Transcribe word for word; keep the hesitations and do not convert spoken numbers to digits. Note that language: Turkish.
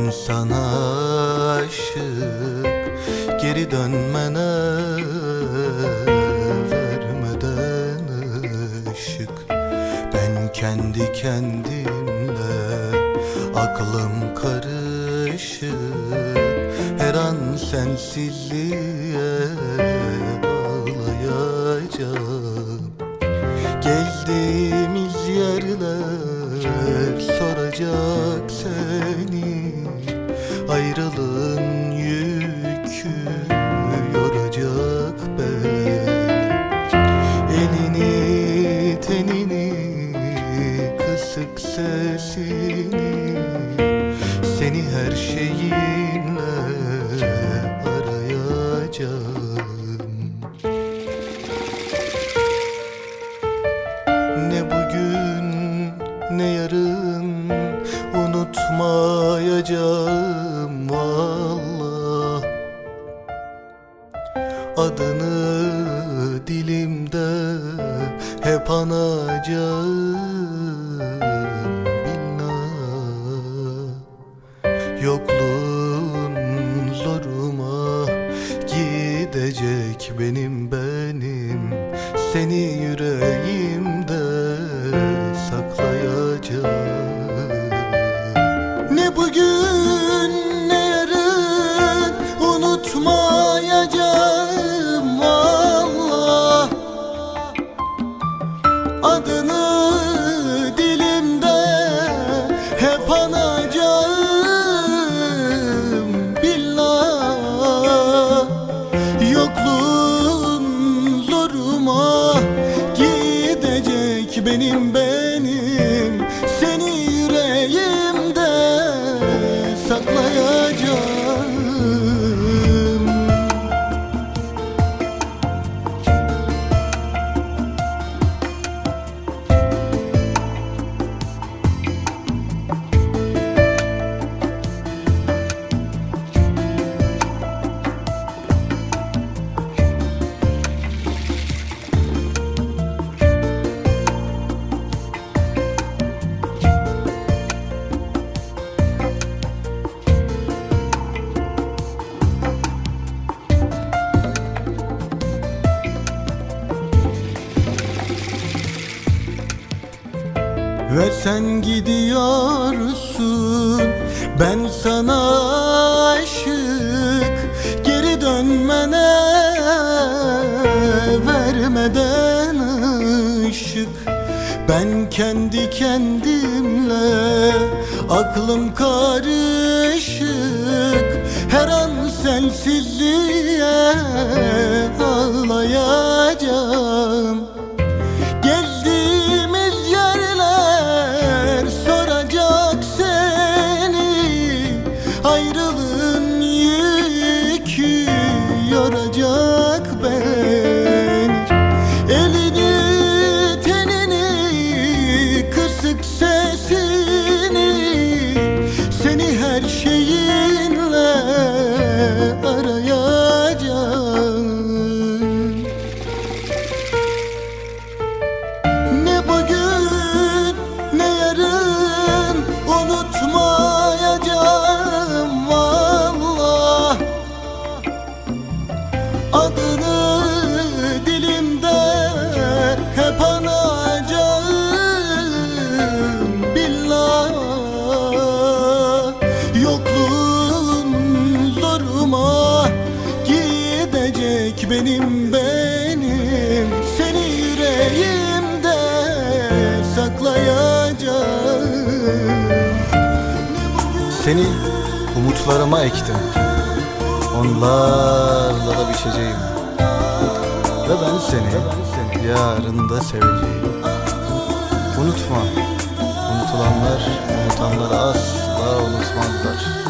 Ben sana aşık, geri dönmene vermeden ışık. Ben kendi kendimle, aklım karışık, her an sensizliğe ağlayacağım. Gezdiğimiz yerler soracak seni, ayrılığın yükü yoracak beni. Elini tenini, kısık sesini, seni her şeyinle arayacağım. Ne bugün ne yarın unutmayacağım vallahi. Adını dilimde hep anacağım billah. Yokluğun zoruma gidecek benim benim, seni yüreğimde saklayacağım. Ne bugün ne yarın unutmayacağım vallahi. Adını dilimde hep anacağım billah. Yokluğun zoruma gidecek benim benim, seni yüreğimde saklayacağım. Ve sen gidiyorsun, ben sana aşık, geri dönmene vermeden ışık. Ben kendi kendimle, aklım karışık, her an sensizliğe ağlayacağım. Gezdiğimiz yerler soracak seni, ayrılığın yükü yoracak beni. Elini tenini, kısık sesini, seni her şeyinle arayacağım. Unutmayacağım vallahi. Adını dilimde hep anacağım billah. Yokluğun zoruma gidecek benim benim, seni yüreğimde saklayacağım. Seni umutlarıma ektim, onlarla da biçeceğim. Ve ben seni yarın da seveceğim. Unutma, unutulanlar unutanları asla unutmazlar.